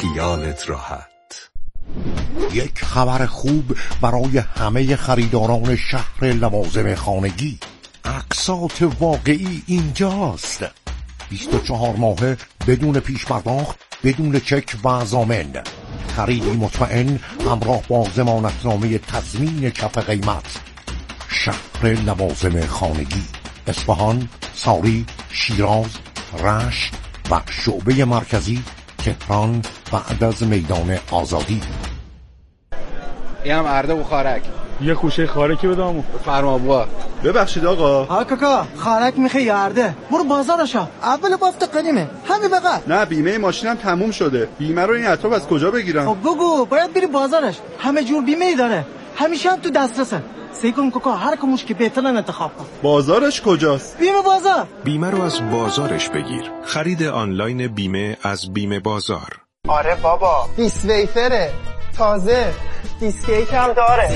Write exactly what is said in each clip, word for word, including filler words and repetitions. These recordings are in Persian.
خیالت راحت. یک خبر خوب برای همه خریداران شهر لوازم خانگی. اقساط واقعی اینجاست. بیست و چهار ماهه بدون پیش پرداخت، بدون چک و ضامن. خریدی مطمئن همراه با ضمانتنامه تضمین کف قیمت. شهر لوازم خانگی، اصفهان، ساری، شیراز، رشت و شعبه مرکزی تهران بعد از میدان آزادی. اینم ارده و خارک. یه خوشه خارکی بدامو. فرما بوا. ببخشید آقا. ها کاکا، خارک میخوای یا ارده؟ برو بازارشا. اول بافت قدیمه. همین بقى. نه بیمه ماشینم تموم شده. بیمه رو این اطراف از کجا بگیرم؟ خب بگو، باید بری بازارش. همه جور بیمه ای داره. همیشه هم تو دسترسه. سعی کن کاکا هر کموش که بهترن انتخاب کن. بازارش کجاست؟ بیمه بازار. بیمه رو از بازارش بگیر. خرید آنلاین بیمه از بیمه بازار. آره بابا، بیس ویفره تازه، دیسکیک هم داره.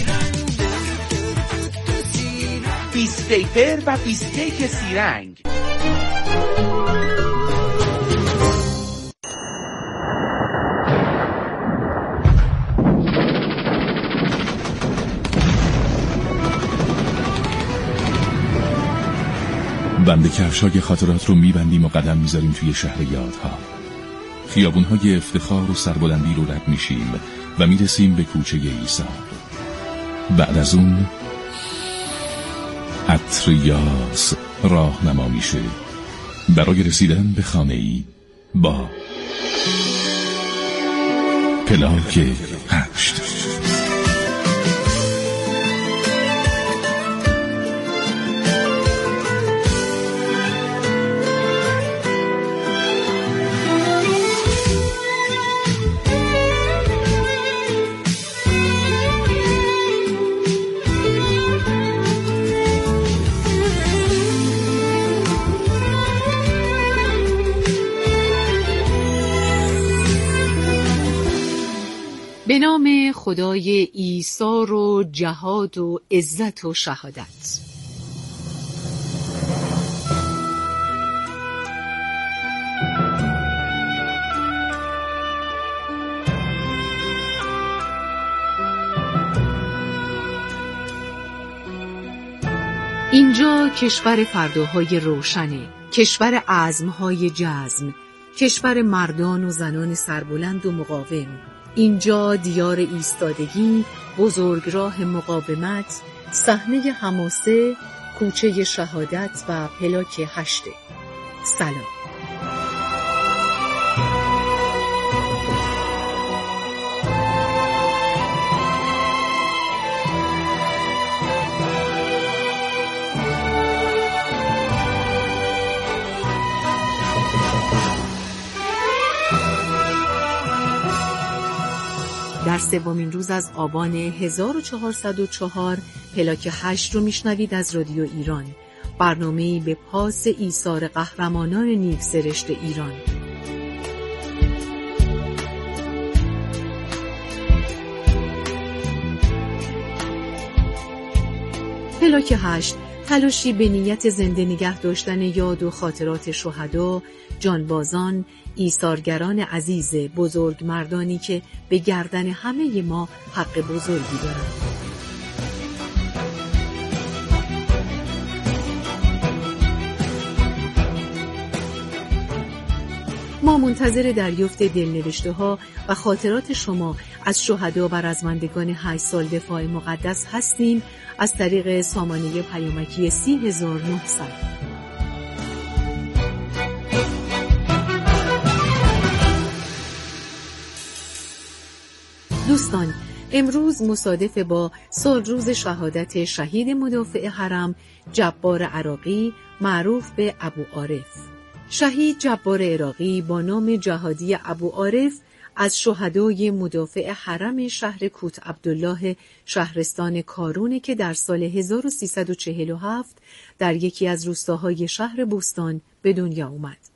بیس ویفر و بیسکیک سیرنگ. بند کفشای خاطرات رو میبندیم و قدم میذاریم توی شهر یادها. خیابونهای افتخار و سربلندی رو رد میشیم و میرسیم به کوچه ایثار. بعد از اون عطر یاس راهنما میشه برای رسیدن به خانه‌ای با پلاک هشت. به نام خدای ایثار و جهاد و عزت و شهادت. اینجا کشور فرداهای روشنه، کشور عزمهای جزم، کشور مردان و زنان سربلند و مقاوم. اینجا دیار ایستادگی، بزرگراه مقاومت، صحنه حماسه، کوچه شهادت و پلاک هشته. سلام. در سومین روز از آبان هزار و چهارصد و چهار پلاک هشت رو میشنوید از رادیو ایران، برنامه‌ای به پاس ایثار قهرمانان نیک سرشت ایران. پلاک هشت تلاشی به نیت زنده نگه داشتن یاد و خاطرات شهدا، جانبازان، ایثارگران عزیز، بزرگ مردانی که به گردن همه ما حق بزرگی دارند. ما منتظر دریافت دلنوشته‌ها و خاطرات شما از شهدا و رزمندگان هشت سال دفاع مقدس هستیم از طریق سامانه پیامکی سی هزار و نهصد. دوستان، امروز مصادف با سالروز شهادت شهید مدافع حرم جبار عراقی معروف به ابو عارف. شهید جبار عراقی با نام جهادی ابو عارف از شهدای مدافع حرم شهر کوت عبدالله شهرستان کارونه که در سال هزار و سیصد و چهل و هفت در یکی از روستاهای شهر بوستان به دنیا اومد.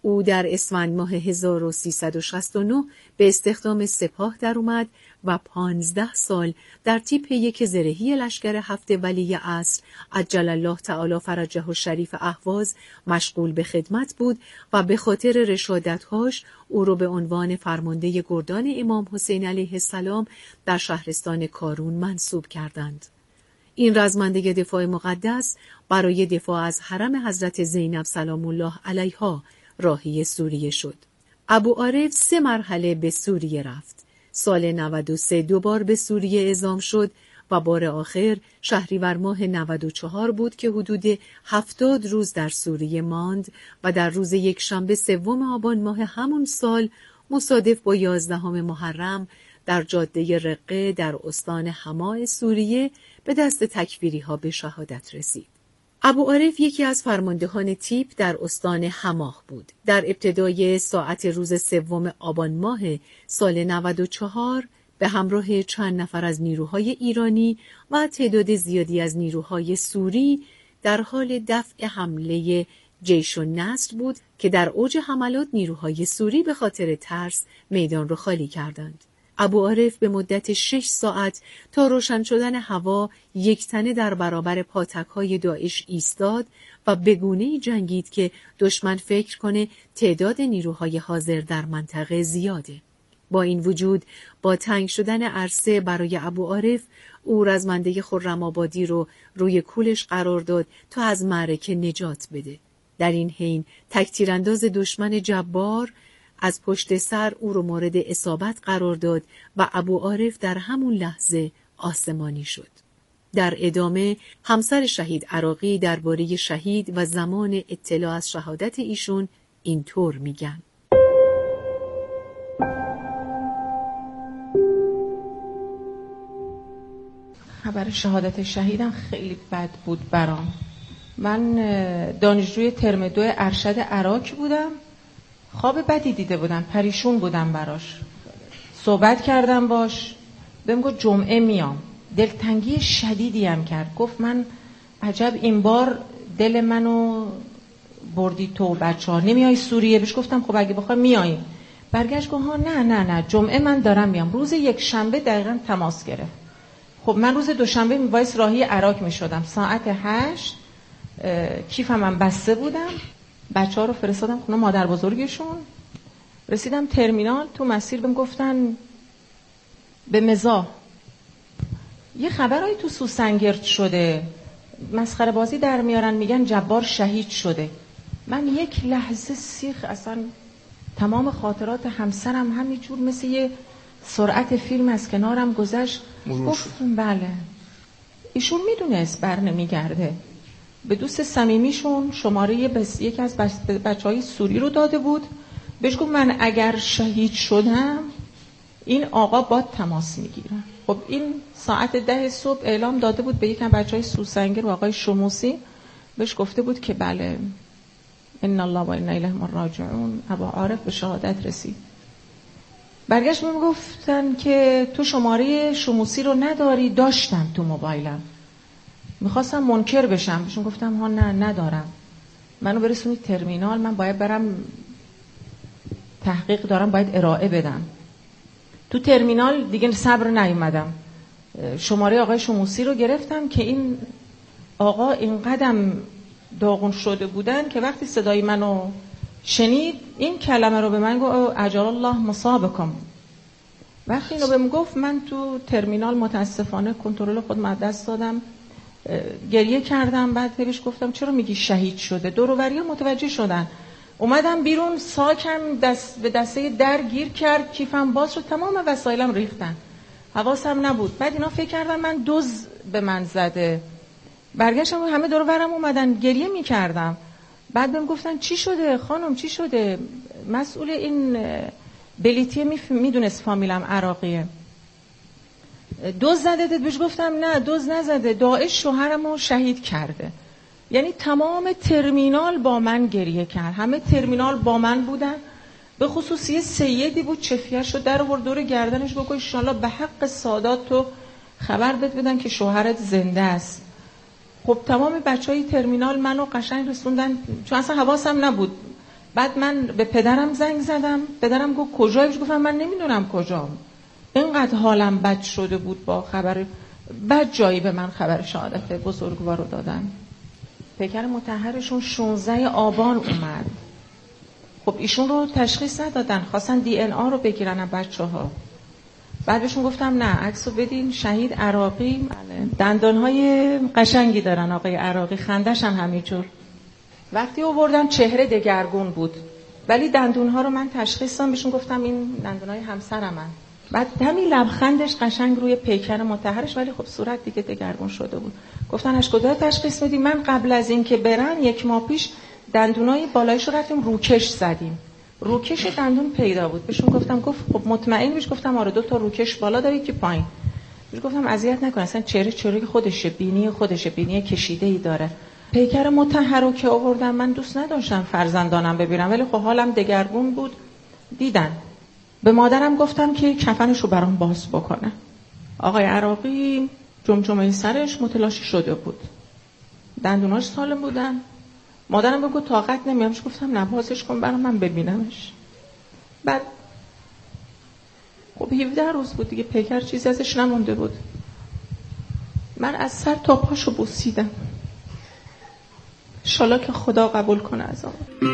او در اسفند ماه هزار و سیصد و شصت و نه به استخدام سپاه در اومد و پانزده سال در تیپ یک زرهی لشکر هفت ولی عصر عجل الله تعالی فرجه الشریف اهواز مشغول به خدمت بود و به خاطر رشادت‌هاش او را به عنوان فرمانده گردان امام حسین علیه السلام در شهرستان کارون منصوب کردند. این رزمنده دفاع مقدس برای دفاع از حرم حضرت زینب سلام الله علیها راهی سوریه شد. ابو عارف سه مرحله به سوریه رفت. سال نود و سه دوبار به سوریه اعزام شد و بار آخر شهریور ماه نود و چهار بود که حدود هفتاد روز در سوریه ماند و در روز یک شنبه سوم آبان ماه همون سال مصادف با یازدهم محرم در جاده رقه در استان حما سوریه به دست تکفیری ها به شهادت رسید. ابو عارف یکی از فرماندهان تیپ در استان حماه بود. در ابتدای ساعت روز سوم آبان ماه سال نود و چهار به همراه چند نفر از نیروهای ایرانی و تعداد زیادی از نیروهای سوری در حال دفع حمله جیش النصر بود که در اوج حملات نیروهای سوری به خاطر ترس میدان را خالی کردند. ابو عارف به مدت شش ساعت تا روشن شدن هوا یک تنه در برابر پاتک‌های داعش ایستاد و به گونه‌ای جنگید که دشمن فکر کنه تعداد نیروهای حاضر در منطقه زیاده. با این وجود با تنگ شدن عرصه برای ابو عارف او رزمنده خرم‌آبادی رو روی کولش قرار داد تا از معرکه نجات بده. در این حین تکتیرانداز دشمن جبار از پشت سر او رو مورد اصابت قرار داد و ابو عارف در همون لحظه آسمانی شد. در ادامه همسر شهید عراقی درباره شهید و زمان اطلاع از شهادت ایشون اینطور میگن: خبر شهادت شهیدم خیلی بد بود برام. من دانشجوی ترم دو ارشد عراق بودم. خواب بدی دیده بودم، پریشون بودم براش. صحبت کردم باش، بهم گفت جمعه میام. دلتنگی شدیدی هم کرد. گفت من عجب این بار دل منو بردی تو بچه‌ها، نمیای سوریه؟ بهش گفتم خب اگه بخوای میای. برگشت گفت ها نه نه نه جمعه من دارم میام. روز یک شنبه دقیقاً تماس گرفت. خب من روز دوشنبه میوایس راهی عراق میشدم. ساعت هشت کیفم هم بسته بودم. بچه ها رو فرستادم خونه مادر بزرگشون. رسیدم ترمینال، تو مسیر بهم گفتن به مزاح یه خبرایی تو سوسنگرد شده، مسخره بازی در میارن، میگن جبار شهید شده. من یک لحظه سیخ، اصلا تمام خاطرات همسرم همینجور مثل یه سرعت فیلم از کنارم گذشت. گفتم بله ایشون میدونست بر نمیگرده. به دوست صمیمیشون شماره بس... یکی از بس... بچهای سوری رو داده بود. بهش گفت من اگر شهید شدم این آقا با تماس میگیرم. خب این ساعت ده صبح اعلام داده بود به یکی از بچهای سوسنگر و آقای شموسی. بهش گفته بود که بله ان الله و انا الیه راجعون. ابو عارف به شهادت رسید. برگشت بهم گفتن که تو شماره شموسی رو نداری. داشتم تو موبایلم، میخواستم منکر بشم. بهشون گفتم ها نه ندارم، منو برسونید ترمینال، من باید برم تحقیق دارم، باید ارائه بدم. تو ترمینال دیگه صبر نیومدم، شماره آقای شموسی رو گرفتم که این آقا این قدم داغون شده بودن که وقتی صدای منو شنید این کلمه رو به من گفت اجل الله مصابکم. وقتی اینو بهم گفت من تو ترمینال متاسفانه کنترل خودم از دست دادم، گریه کردم. بعد بهش گفتم چرا میگی شهید شده؟ دور و بری‌ها متوجه شدن. اومدم بیرون، ساکم دست به دسته در گیر کرد، کیفم باز شد، تمام وسایلم ریختن، حواسم نبود. بعد اینا فکر کردن من دزد به من زده. برگشتم همه دور و برم اومدن، گریه میکردم. بعد بهم گفتن چی شده خانم چی شده؟ مسئول این بلیتیه میدونست فامیلم عراقیه. دوز زده؟ بهش گفتم نه دوز نزده، داعش شوهرمو شهید کرده. یعنی تمام ترمینال با من گریه کرد، همه ترمینال با من بودن. به خصوص یه سیدی بود چفیه‌شو در آورد دور گردنش، بگو ان شاءالله به حق سادات تو خبر بده بدن که شوهرت زنده است. خب تمام بچهای ترمینال منو قشنگ رسوندن، چون اصلا حواسم نبود. بعد من به پدرم زنگ زدم، پدرم گفت کجایی؟ گفتم من نمیدونم کجام. اینقدر حالم بد شده بود با خبر بد، جایی به من خبر شهادت بزرگوار رو دادن. پیکر مطهرشون شانزده آبان اومد. خب ایشون رو تشخیص ندادن، خواستن دی ان آ رو بگیرن بچه‌ها. بعد بهشون گفتم نه، عکسو بدین. شهید عراقی دندانهای قشنگی دارن، آقای عراقی خندش هم همینجور. وقتی آوردن چهره دگرگون بود، ولی دندونها رو من تشخیص دادم، بهشون گفتم این دندونهای همسرمن. بعد همین لبخندش قشنگ روی پیکر مطهرش، ولی خب صورت دیگه دگرگون شده بود. گفتن از کجا تشخیص میدی؟ من قبل از این که برن یک ماه پیش دندونای بالایش رو رفتیم روکش زدیم، روکش دندون پیدا بود. بهشون گفتم، گفت خب مطمئن بهش؟ گفتم آره، دو تا روکش بالا داره که پایین. بهش گفتم اذیت نکن، اصلا چهره چهره خودشه، بینی خودشه، بینی کشیده‌ای داره. پیکر مطهر رو که آوردن من دوست نداشتم فرزندانم ببینم، ولی خب حالم دگرگون بود. دیدن. به مادرم گفتم که کفنش رو برام باز بکنه. آقای عراقی جمجمه سرش متلاشی شده بود، دندوناش سالم بودن. مادرم بگو طاقت نمیامش، گفتم نه بازش کن برام من ببینمش. بعد خب هفده روز بود دیگه، پیکر چیزی ازش نمونده بود. من از سر تا پاشو بوسیدم، انشالله که خدا قبول کنه از آن.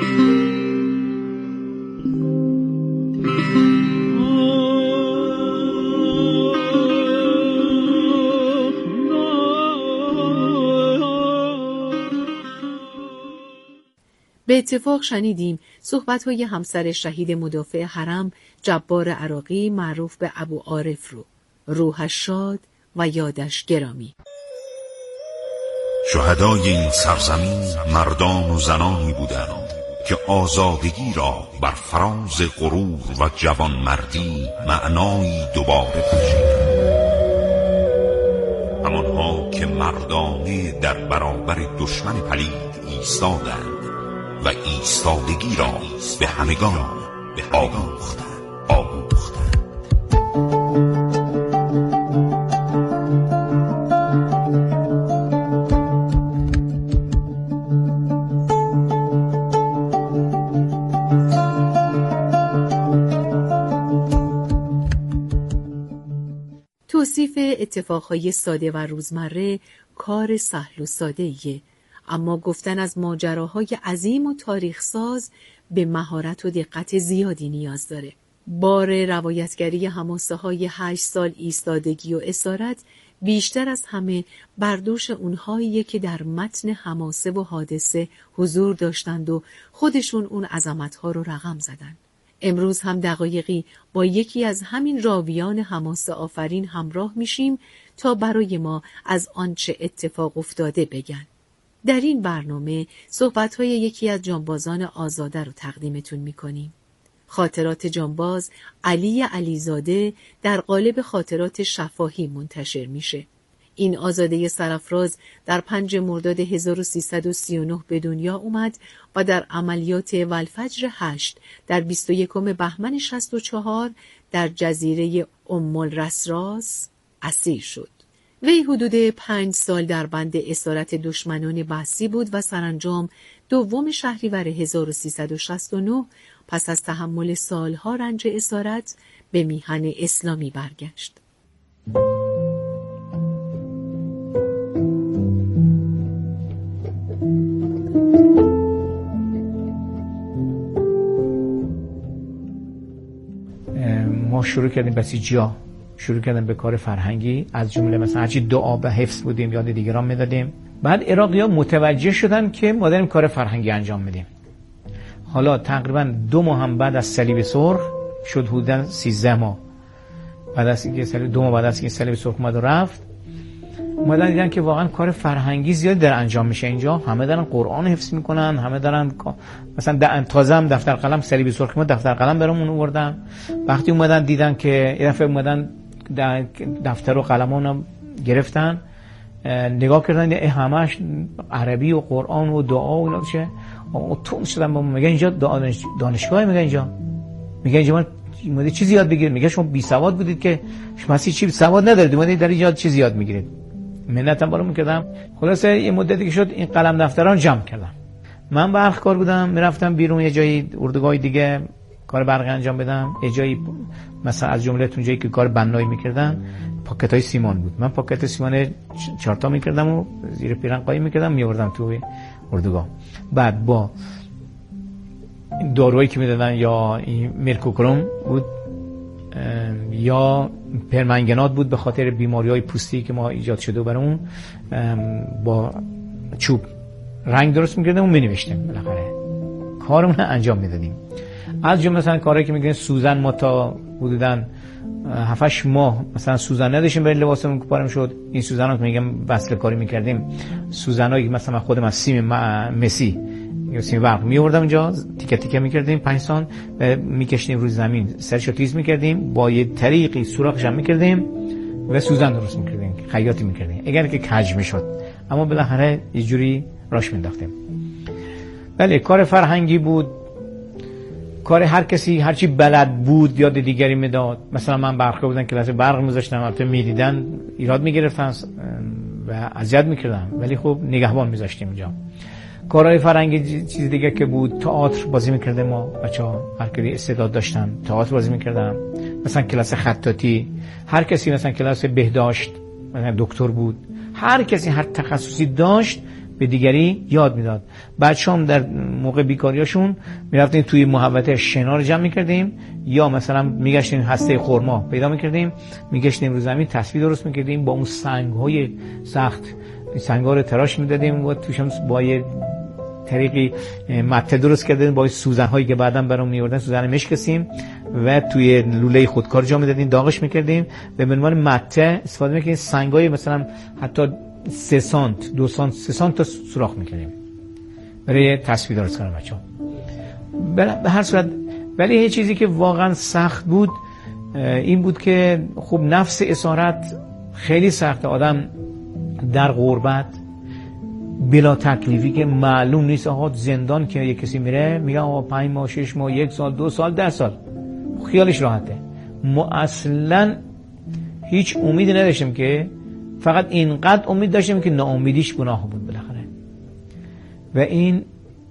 به اتفاق شنیدیم صحبت‌های همسر شهید مدافع حرم جبار عراقی معروف به ابو عارف رو. روحش شاد و یادش گرامی. شهدای این سرزمین مردان و زنانی بودند که آزادگی را بر فراز غرور و جوانمردی معنایی دوباره بخشیدند. همانها که مردانه در برابر دشمن پلید ایستادند و ایستادگی را به همگان آموختند آموختند توصیف اتفاقهای ساده و روزمره کار سهل و ساده‌ایه، اما گفتن از ماجراهای عظیم و تاریخ ساز به مهارت و دقت زیادی نیاز داره. بار روایتگری حماسه های هشت سال ایستادگی و اسارت بیشتر از همه بر دوش اونهاییه که در متن حماسه و حادثه حضور داشتند و خودشون اون عظمتها رو رقم زدن. امروز هم دقایقی با یکی از همین راویان حماسه آفرین همراه میشیم تا برای ما از آنچه اتفاق افتاده بگن. در این برنامه صحبت‌های یکی از جانبازان آزاده رو تقدیمتون می‌کنیم. خاطرات جانباز علی علیزاده در قالب خاطرات شفاهی منتشر میشه. این آزاده سرافراز در پنجم مرداد هزار و سیصد و سی و نه به دنیا اومد و در عملیات والفجر هشت در بیست و یکم بهمن شصت و چهار در جزیره ام الرسراس اسیر شد. وی حدود پنج سال در بند اسارت دشمنان بعثی بود و سرانجام دوم شهریور هزار و سیصد و شصت و نه پس از تحمل سالها رنج اسارت به میهن اسلامی برگشت. ما شروع کردیم بسیجا شروع کردیم به کار فرهنگی، از جمله مثلا هرچی دعا به حفظ بودیم یاد دیگران میدادیم. بعد عراقی‌ها متوجه شدن که ما داریم کار فرهنگی انجام میدیم. حالا تقریبا دو ماه هم بعد از صلیب سرخ شد، حدوداً سیزده ماه بعد از اینکه صلیب دو ماه بعد از اینکه صلیب سرخ اومد و رفت، اومدن دیدن که واقعا کار فرهنگی زیاد داره انجام میشه اینجا. همه دارن قرآن حفظ میکنن، همه دارن مثلا تازه هم دفتر قلم صلیب سرخ ما دفتر قلم برامون آوردن. وقتی اومدن دیدن که یه دفعه اومدن دفتر و قلمون گرفتن، نگاه کردن همش عربی و قرآن و دعا و اینا چه تون شدن. با میگه اینجا دانش... دانشگاه میگه اینجا میگه اینجا ما اومدید چیزی یاد بگیرید. میگه شما بی سواد بودید که شما چی چی سواد ندارید، اومدید در اینجا چیزی یاد میگیرید. منتم برام کردم. خلاصه یه مدتی که شد این قلم دفتران جمع کردم. من برق کار بودم، میرفتم بیرون یه جایی اردوگاه دیگه کار برق انجام بدم، یه جایی مثلا از جمله اون جایی که کار بنایی میکردن پاکت‌های سیمان بود، من پاکت سیمان چهار تا میکردم و زیر پیرن قایم میکردم میوردم توی اردوگاه. بعد با دارویی که میدادن یا مرکوکروم بود یا پرمنگنات بود به خاطر بیماری‌های پوستی که ما ایجاد شده برامون، با چوب رنگ درست میکردیم و مینوشتیم، بالاخره کارمون رو انجام میدادیم. از جمله مثلا کاری که میگن سوزن، ما تا حدوداً هفت هشت ماه مثلا سوزن نداشتیم برای لباسمون که پارم شد. این سوزن‌ها که میگم وصل کاری میکردیم، سوزنایی که مثلا خودم از سیم مسی یا سیم برق میوردم اینجا تیکه تیکه میکردیم پنج سان میکشتیم روی زمین، سرشو تیز میکردیم، با یه طریقی سوراخش هم میکردیم و سوزن درست میکردیم، خیاطی میکردیم اگر که کج میشد، اما بالاخره یه جوری راش مینداختیم. بله کار فرهنگی بود، کار هر کسی هرچی بلد بود یاد دیگری میداد. مثلا من برق بودن کلاس برق میذاشتم، البته میدیدن ایراد میگرفتن و اذیت میکردن، ولی خب نگهبان میذاشتیم اینجا. کارهای فرهنگی چیز دیگه که بود، تئاتر بازی میکردیم ما بچه‌ها، هر کی استعداد داشتن تئاتر بازی میکردن. مثلا کلاس خطاطی، هر کسی مثلا کلاس بهداشت، مثلا دکتر بود، هر کسی هر تخصصی داشت به دیگری یاد میداد. بچه‌ام در موقع بیکاریاشون میرفتیم توی محوطه شنا رو جمع میکردیم، یا مثلا میگشتیم هسته خرما پیدا میکردیم، میگشتیم رو زمین تسبیح درست میکردیم، با اون سنگ‌های سخت سنگ‌ها رو تراش میدادیم و توش هم با یه طریقی مته درست کردیم با سوزن‌هایی که بعداً برام میوردن، سوزن میشکستیم و توی لوله خودکار جا میدادیم، داغش میکردیم، به عنوان مته استفاده میکردیم، سنگ‌های مثلا حتی سه سانت دو سانت سه سانت تا سوراخ میکردیم برای تصویر درست کردن بچه‌ها. به هر صورت ولی یه چیزی که واقعا سخت بود این بود که خب نفس اسارت خیلی سخته. آدم در غربت بلا تکلیفی که معلوم نیست، آقا زندان که یک کسی میره میگه آقا پنج ماه شش ماه یک سال دو سال ده سال خیالش راحته. ما اصلا هیچ امیدی نداشتیم، که فقط اینقدر امید داشتیم که ناامیدیش گناه بود بالاخره. و این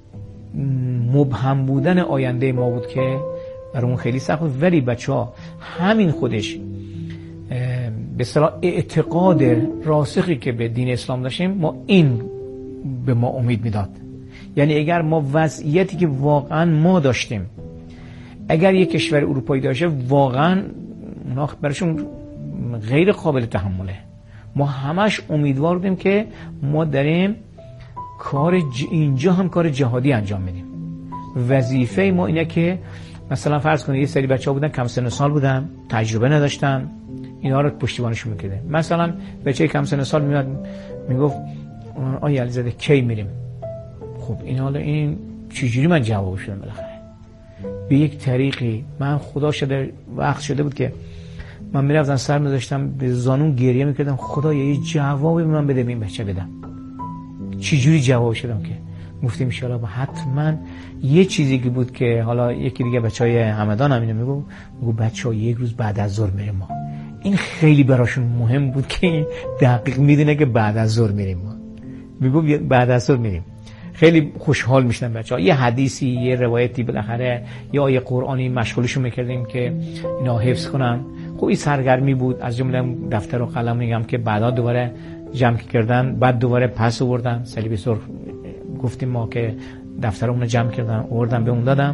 مبهم بودن آینده ما بود که برامون خیلی سخت بود. ولی بچه‌ها همین خودش به اصطلاح اعتقاد راسخی که به دین اسلام داشتیم، ما این به ما امید میداد. یعنی اگر ما وضعیتی که واقعا ما داشتیم، اگر یک کشور اروپایی داشته، واقعا اونا براشون غیر قابل تحمله. ما همش امیدوار بودیم که ما داریم کار ج... اینجا هم کار جهادی انجام میدیم. وظیفه ما اینه که مثلا فرض کنید یه سری بچه‌ها بودن کم سن و سال بودن، تجربه نداشتن، اینا رو پشتیبانشون میکرده. مثلا بچه کم سن و سال میاد میگفت آیا علیزاده کی میریم؟ خب این حالا این چجوری من جواب شدم بالاخره؟ به یک طریقی من خدا شده وقت شده بود که من میرفتم سر میذاشتم به زانون گریه میکردم، خدایا یه جوابی من بده، این بچه بدم. چجوری جواب شدم که گفتیم ان شاء الله حتما یه چیزی که بود که حالا یکی دیگه بچهای همدان هم اینو میگو میگو بچه‌ها یک روز بعد از ظهر میریم ما. این خیلی براشون مهم بود که دقیق میدونه که بعد از ظهر میریم ما. میگو بعد از ظهر میریم. خیلی خوشحال میشدن بچه‌ها. یه حدیثی، یه روایتی بالاخره یا یه قرآنی مشغولشون میکردیم که اینا حفظ کنن. خب این سرگرمی بود. از جمله دفتر و قلم میگم که بعدا دوباره جمع کردن، بعد دوباره پس آوردن. صلیب سرخ گفتیم ما که دفترمون رو جمع کردن آوردن به اون دادم.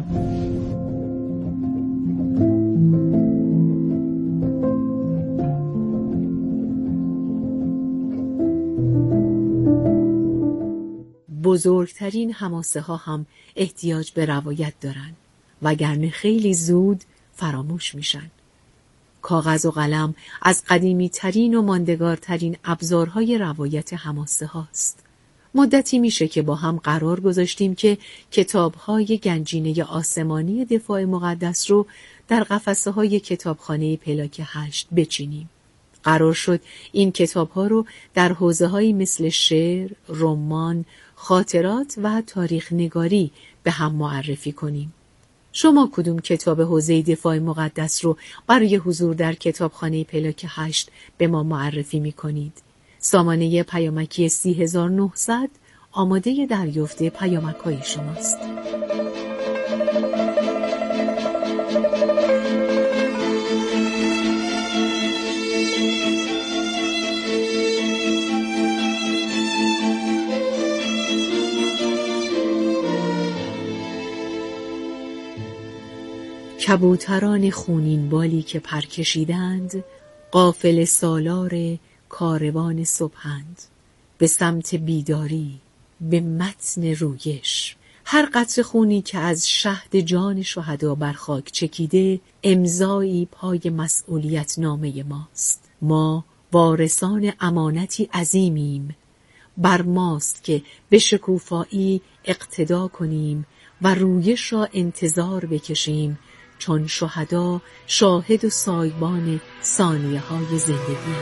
بزرگترین حماسه ها هم احتیاج به روایت دارن، وگرنه خیلی زود فراموش میشن. کاغذ و قلم از قدیمی ترین و ماندگارترین ابزارهای روایت حماسه هاست. مدتی میشه که با هم قرار گذاشتیم که کتاب‌های گنجینه آسمانی دفاع مقدس رو در قفسه های کتابخانه پلاک هشت بچینیم. قرار شد این کتاب‌ها رو در حوزه‌هایی مثل شعر، رمان، خاطرات و تاریخ نگاری به هم معرفی کنیم. شما کدوم کتاب حوزه دفاع مقدس رو برای حضور در کتابخانه پلاک هشت به ما معرفی می کنید؟ سامانه پیامکی سی هزار و نهصد آماده دریافت پیامک‌های شماست. کبوتران خونین بالی که پر کشیدند، قافله سالار کاروان صبحند. به سمت بیداری، به متن رویش، هر قطره خونی که از شهد جان شهدا بر خاک چکیده، امضایی پای مسئولیت نامه ماست. ما وارثان امانتی عظیمیم. بر ماست که به شکوفایی اقتدا کنیم و رویش را انتظار بکشیم، چون شهدا شاهد و سایبان ثانیه های زندگی.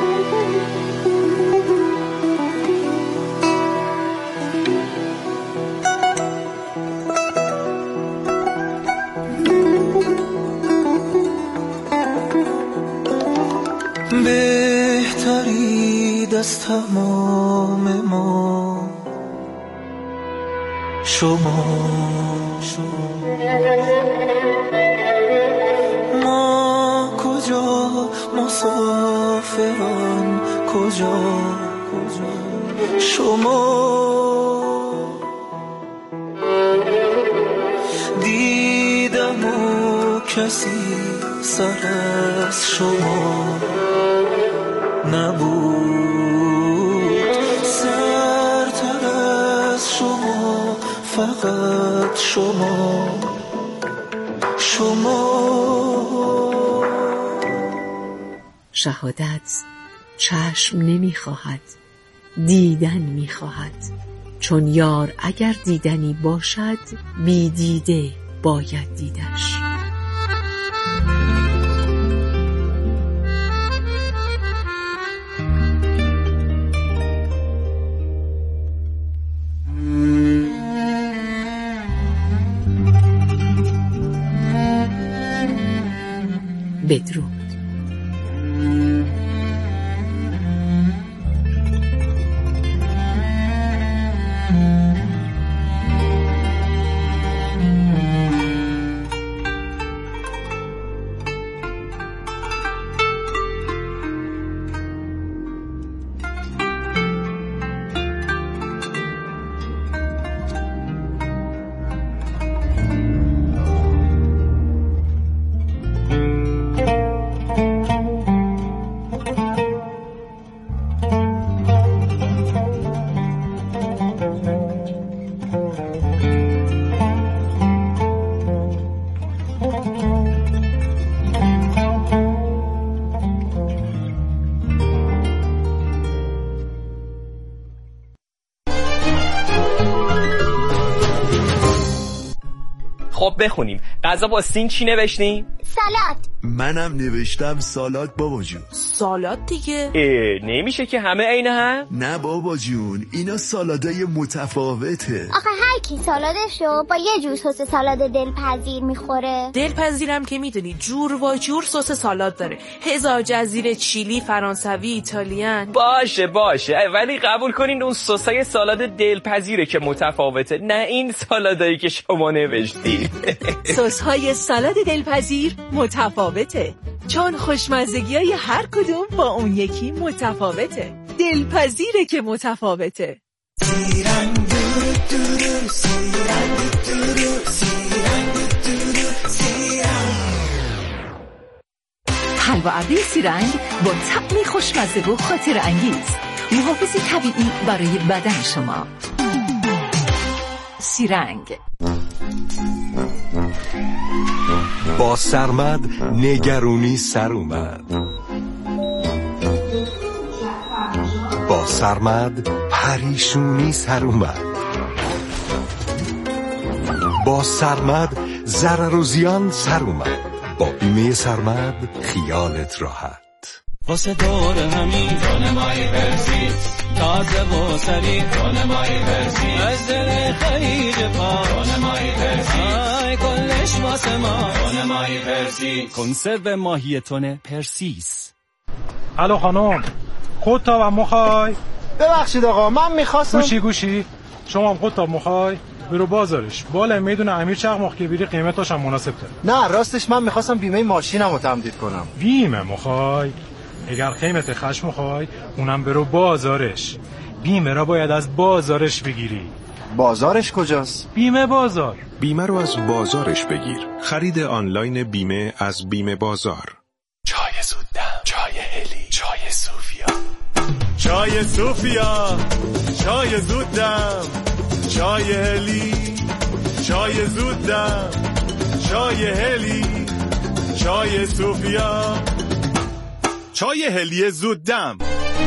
بهترید از تمام ما شما، ما کجا مسافران کجا شما، دیدم و کسی سر از شما نبود، سرتر از شما فقط شما شما. شهادت چشم نمیخواهد، دیدن میخواهد، چون یار اگر دیدنی باشد، بی دیده باید دیدش. بدرود. خب بخونیم. غذا با سین چی نوشتیم؟ سالاد. منم نوشتم سالاد بابا جون. سالاد دیگه؟ اه نمیشه که همه عین هم؟ نه بابا جون، اینا سالادای متفاوته. آخه هر کی سالادشو با یه جور سس سالاد دلپذیر میخوره. دلپذیرم که میدونی جور و جور سس سالاد داره. هزار جزیره، چیلی، فرانسوی، ایتالیان. باشه باشه، ولی قبول کنین اون سسای سالاد دلپذیره که متفاوته، نه این سالادایی که شما نوشتید. سس‌های سالاد دلپذیر متفاوته، چون خوشمزگی‌های هر کدوم با اون یکی متفاوته. دلپذیره که متفاوته. حلوا ابری سیرنگ با طعمی خوشمزه و خاطر انگیز، محافظی طبیعی برای بدن شما. سیرنگ. با سرمد نگرونی سر اومد، با سرمد پریشونی سر اومد، با سرمد ضرر و زیان سر اومد، با بیمه سرمد خیالت راحت. واسه دور همین دونمای پرسیز، تازه و سریع دونمای پرسیز، از دل خلیج فارس دونمای پرسیز، آی کلش واسه ما دونمای پرسیز، کنسرو ماهی تونه پرسیز. الو خانم، خود تا و مخوای؟ ببخشید آقا، من میخواستم. گوشی گوشی شما هم خودت میخوای برو بازارش، بالا میدون امیر چقماق که بری قیمتاش هم مناسب تر. نه راستش من میخواستم بیمه ماشینمو تمدید کنم. بیمه میخوای؟ اگر قیمت خشم میخوای اونم برو بازارش. بیمه را باید از بازارش بگیری. بازارش کجاست؟ بیمه بازار. بیمه رو از بازارش بگیر. خرید آنلاین بیمه از بیمه بازار. چای زودم، چای هلی، چای صوفیا. چای صوفیا، چای زودم، چای هلی، چای زودم، چای هلی، چای صوفیا. چای هلی زودم.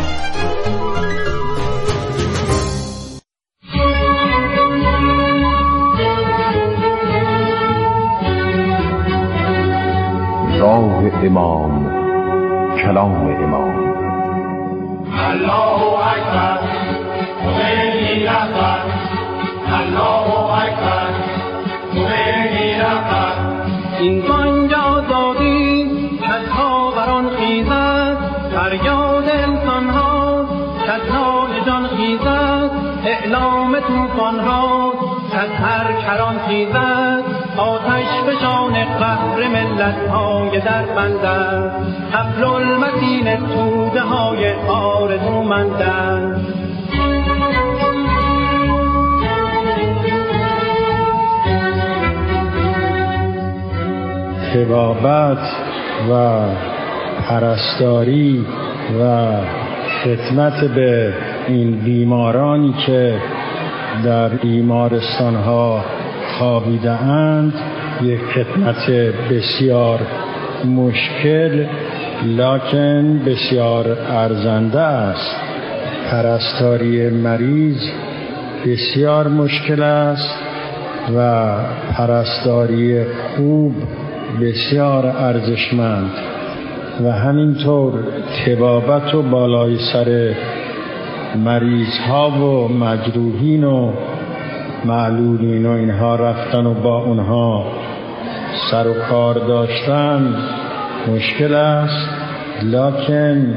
راه امام، کلام امام. الله اکبر، خمینی رهبر. الله اکبر، خمینی رهبر. این بانگ آزادی کز ها بران خیزد، فریاد انسان ها کز نای جان خیزد، اعلام توفان ها کز هر کران خیزد. آتش فشان قهر ملت های در بندر، حبل المتین توده های آرزومندر. طبابت و پرستاری و خدمت به این بیمارانی که در بیمارستان ها خوابیده اند یک خدمت بسیار مشکل لکن بسیار ارزنده است. پرستاری مریض بسیار مشکل است و پرستاری خوب بسیار ارزشمند و همینطور طبابت و بالای سر مریض ها و مجروحین و معلولین و اینها رفتن و با اونها سر و کار داشتن مشکل است، لکن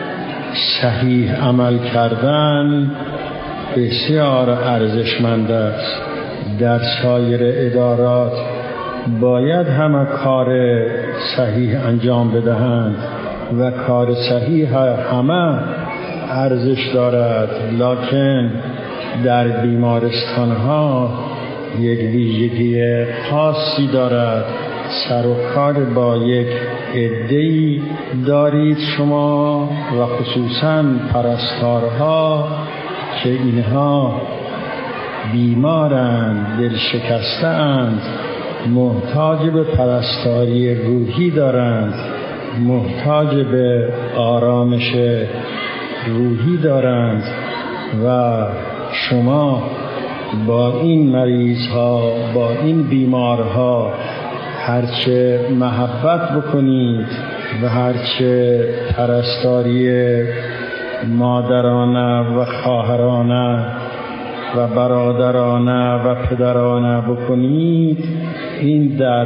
صحیح عمل کردن بسیار ارزشمند است. در سایر ادارات باید همه کار صحیح انجام بدهند و کار صحیح همه ارزش دارد، لکن در بیمارستان ها یک ویژگی خاصی دارد. سر و کار با یک عده‌ای دارید شما و خصوصاً پرستارها که اینها بیمارند، دل شکسته‌اند، محتاج به پرستاری روحی دارند، محتاج به آرامش روحی دارند و شما با این مریض ها، با این بیمار ها هرچه محبت بکنید و هرچه پرستاری مادرانه و خواهرانه و برادرانه و پدرانه بکنید، این در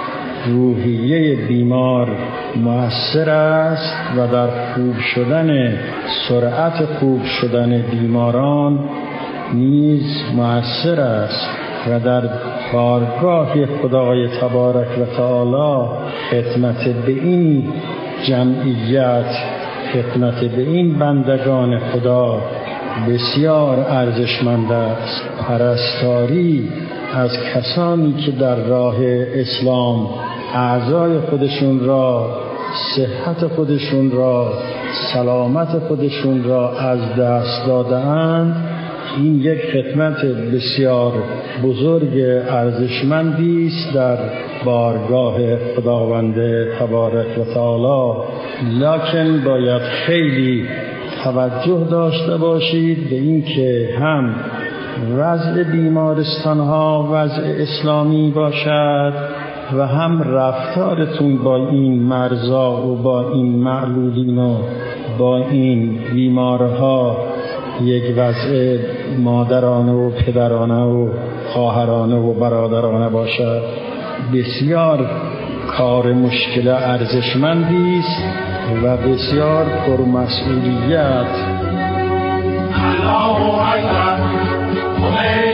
روحیه بیمار مؤثر است و در خوب شدن، سرعت خوب شدن بیماران نیز مؤثر است و در بارگاه خدای تبارک و تعالی خدمت به این جمعیت، خدمت به این بندگان خدا بسیار ارزشمند است. پرستاری از کسانی که در راه اسلام اعضای خودشون را، صحت خودشون را، سلامت خودشون را از دست داده‌اند، این یک خدمت بسیار بزرگ ارزشمندی است در بارگاه خداوند تبارک و تعالی. لکن باید خیلی توجه داشته باشید به این که هم وضع بیمارستان ها وضع اسلامی باشد و هم رفتارتون با این مرضا و با این معلولین و با این بیمارها یک وضع مادرانه و پدرانه و خواهرانه و برادرانه باشد. بسیار کار مشکل ارزشمندی است و بسیار پرمسئولیت. الله اکبر، خمینی